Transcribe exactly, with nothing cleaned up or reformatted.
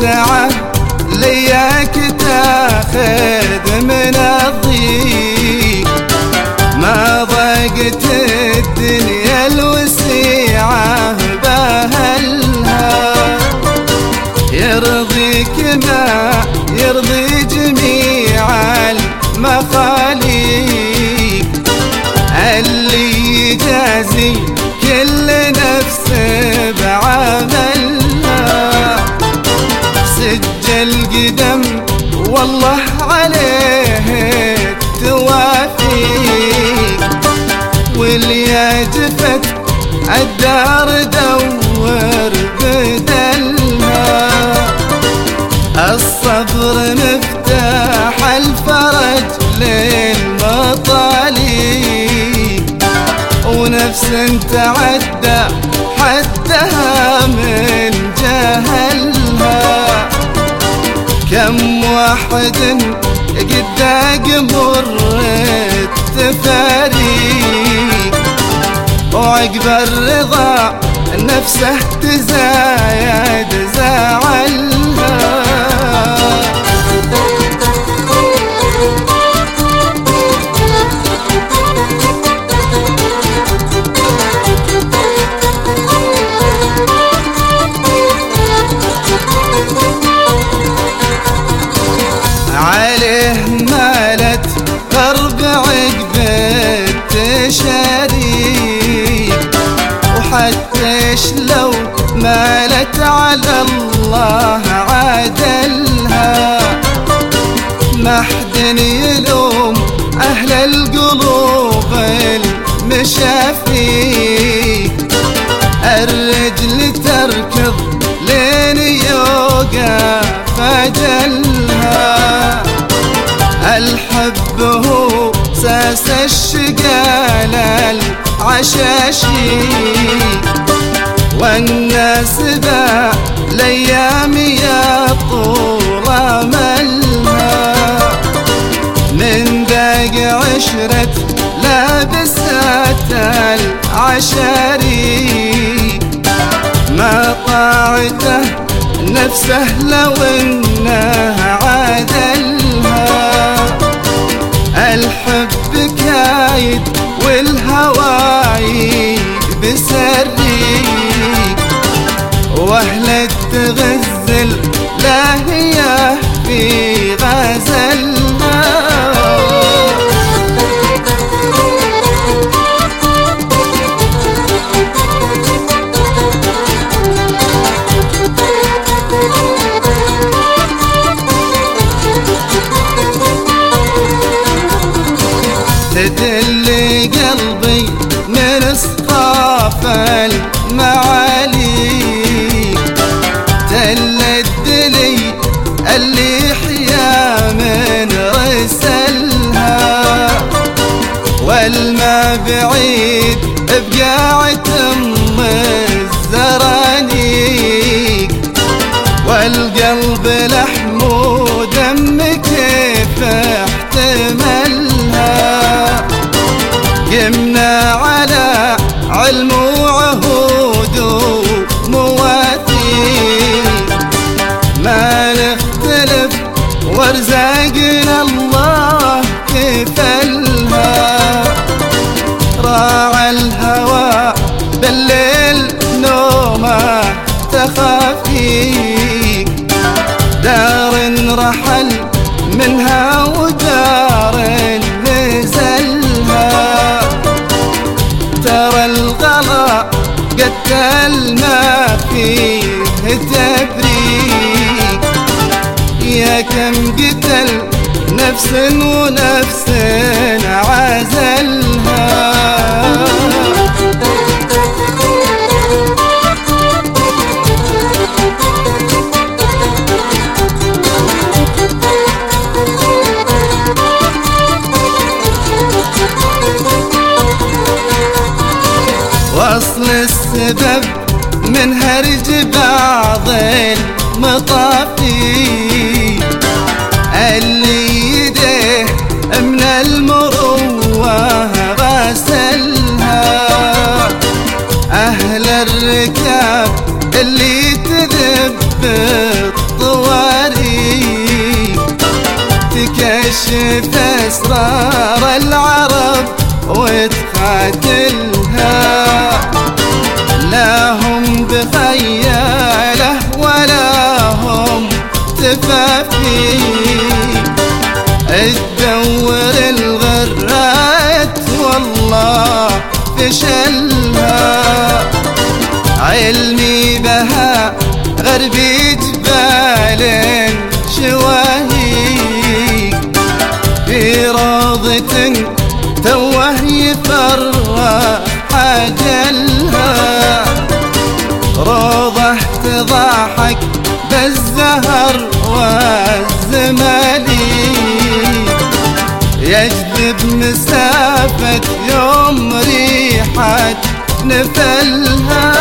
ساعة لياك تاخذ من الضيق، ما ضاقت الدنيا الوسيعة بأهلها، يرضيك ما يرضي جميع المخاليق، اللي يجازي كل نفس بعملها، سجل قدم والله عليه توافيق، واللي جفت الدار دور بدلها، الصبر مفتاح الفرج للمطالب، ونفس تعدى حدها من جهلها، كم واحد قد مر التفاريق، وعقب الرضا نفسه تزايد زعلها. عليه مالت قرب عقب التشاريك، وحتى لو مالت على الله عدلها، ما حد يلوم أهل القلوب المشافيك، الرجل تركض لين يوقف أجلها، الحب هو ساس الشقال العشاشي، والناس ذا الأيام يا طول أملها، من ذاق عشرة لابسات العشاري، ما طاعته نفسه لو انه عادلها، الحب كايد والهوايد بسريك، واهل التغزل لا هي في غزلها. تدل قلبي من اصطاف المعالي، تلدلي اللي يحيا من رسلها، والما بعيد بقاعة ام الزرانيق، والقلب لحم ودم كيف احتملها، قمنا على علم وعهود ومواثيق، ما نختلف وارزاقنا الله كفلها، راعى الهوى بالليل نومه تخافيك، دار رحل منها ودار نزلها، ترى الغلا قتل ما فيه تفريق، يا كم قتل نفس ونفس عزلها. وصل السبب من هرج بعض المطافي، اللي يديه من المروة غسلها، أهل الركاب اللي تذب الطوى أسرار العرب وتقاتلها، لا هم بخياله ولا هم تفافي، تدور الغرات والله فشلها. علمي بها غربي جبال شواهيق، في روضة توه يفرح حجلها، روضة تضحك بالزهر والزمالي، يجذب مسافة يوم ريحة نفلها.